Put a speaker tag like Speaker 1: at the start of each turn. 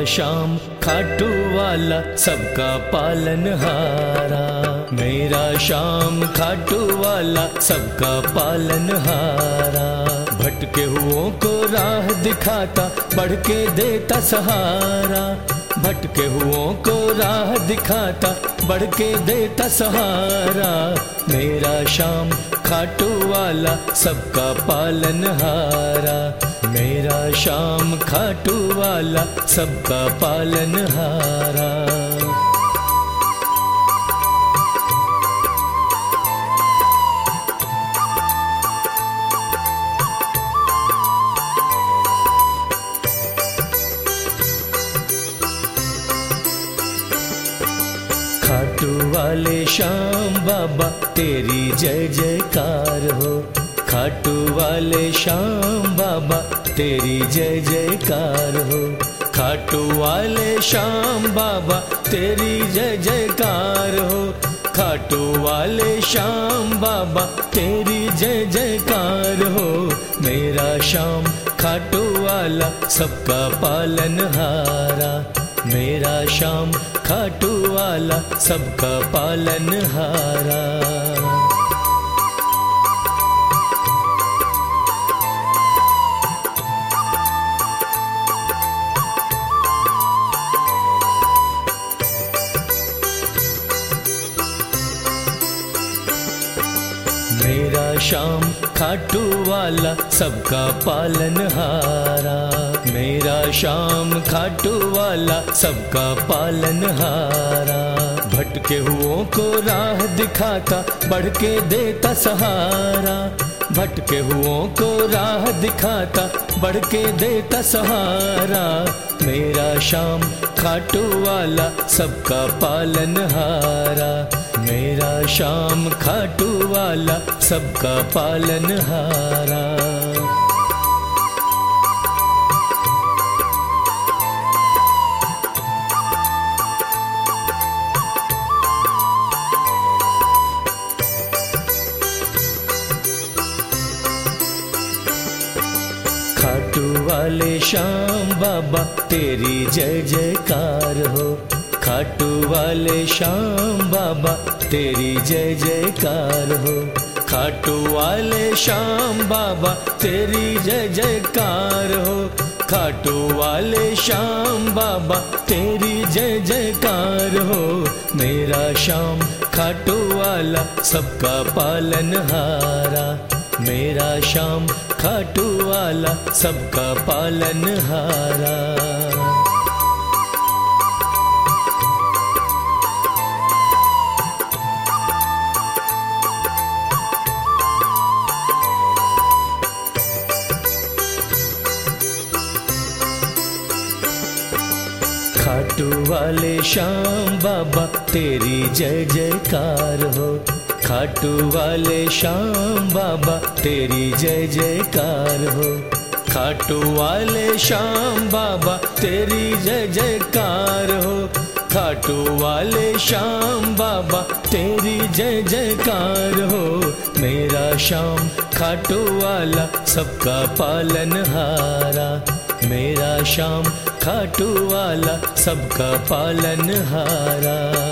Speaker 1: श्याम खाटू वाला सबका पालनहारा। मेरा श्याम खाटू वाला सबका पालनहारा। भटके हुओं को राह दिखाता, बढ़ के देता सहारा। भटके हुओं को राह दिखाता, बढ़ के देता सहारा। मेरा श्याम खाटू वाला सबका पालनहारा। मेरा श्याम खाटू वाला सबका पालनहारा। खाटू वाले श्याम बाबा तेरी जय जयकार हो। खाटू वाले श्याम बाबा तेरी जय जयकार हो। खाटू वाले श्याम बाबा तेरी जय जयकार हो। खाटू वाले श्याम बाबा तेरी जय जयकार हो। मेरा श्याम खाटू वाला सबका पालनहारा। मेरा श्याम खाटू वाला सबका पालनहारा। मेरा श्याम खाटू वाला सबका पालनहारा। मेरा श्याम खाटू वाला सबका पालनहारा। भटके हुओं को राह दिखाता, बढ़ के देता सहारा। भटके हुओं को राह दिखाता, बढ़ के देता सहारा। मेरा श्याम खाटू वाला सबका पालनहारा। मेरा श्याम खाटू वाला सबका पालनहारा। खाटू वाले श्याम बाबा तेरी जय जयकार हो। खाटू वाले श्याम बाबा तेरी जय जयकार हो। खाटू वाले श्याम बाबा तेरी जय जयकार हो। खाटू वाले श्याम बाबा तेरी जय जयकार हो। मेरा श्याम खाटू वाला सबका पालनहारा। मेरा श्याम खाटू वाला सबका पालनहारा। खाटू वाले श्याम बाबा तेरी जय जयकार हो। खाटू वाले श्याम बाबा तेरी जय जयकार हो। खाटू वाले श्याम बाबा तेरी जय जयकार हो। खाटू वाले श्याम बाबा तेरी जय जयकार हो। मेरा श्याम खाटू वाला सबका पालनहारा। मेरा श्याम खाटू वाला सबका पालनहारा।